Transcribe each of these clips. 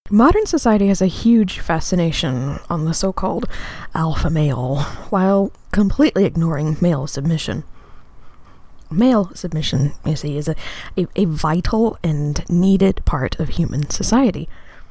Modern society has a huge fascination on the so-called alpha male, while completely ignoring male submission. Male submission, you see, is a vital and needed part of human society.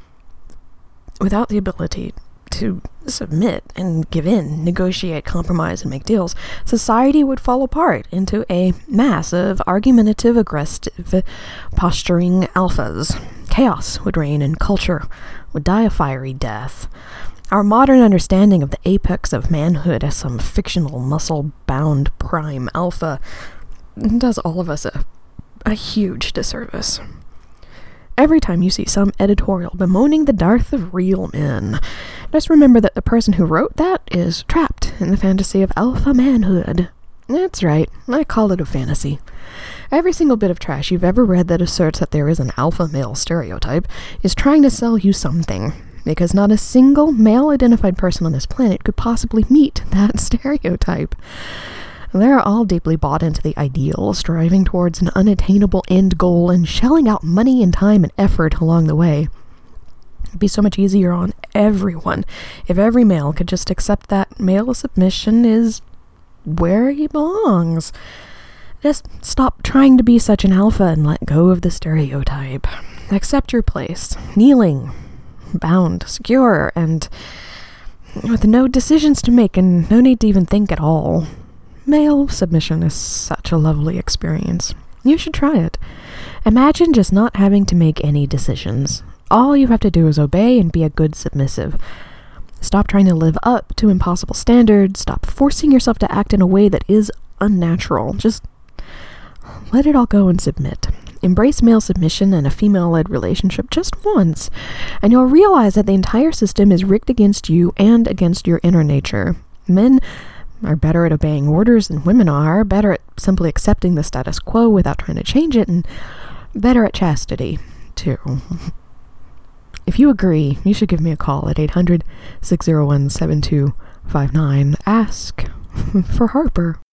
Without the ability to submit and give in, negotiate, compromise, and make deals, society would fall apart into a mass of argumentative, aggressive, posturing alphas. Chaos would reign and culture would die a fiery death. Our modern understanding of the apex of manhood as some fictional, muscle-bound prime alpha does all of us a huge disservice. Every time you see some editorial bemoaning the dearth of real men, just remember that the person who wrote that is trapped in the fantasy of alpha manhood. That's right, I call it a fantasy. Every single bit of trash you've ever read that asserts that there is an alpha male stereotype is trying to sell you something, because not a single male-identified person on this planet could possibly meet that stereotype. They're all deeply bought into the ideal, striving towards an unattainable end goal and shelling out money and time and effort along the way. It'd be so much easier on everyone if every male could just accept that male submission is where he belongs. Just stop trying to be such an alpha and let go of the stereotype. Accept your place, kneeling, bound, secure, and with no decisions to make and no need to even think at all. Male submission is such a lovely experience. You should try it. Imagine just not having to make any decisions. All you have to do is obey and be a good submissive. Stop trying to live up to impossible standards. Stop forcing yourself to act in a way that is unnatural. Just let it all go and submit. Embrace male submission in a female-led relationship just once, and you'll realize that the entire system is rigged against you and against your inner nature. Men are better at obeying orders than women are, better at simply accepting the status quo without trying to change it, and better at chastity, too. If you agree, you should give me a call at 800-601-7259. Ask for Harper.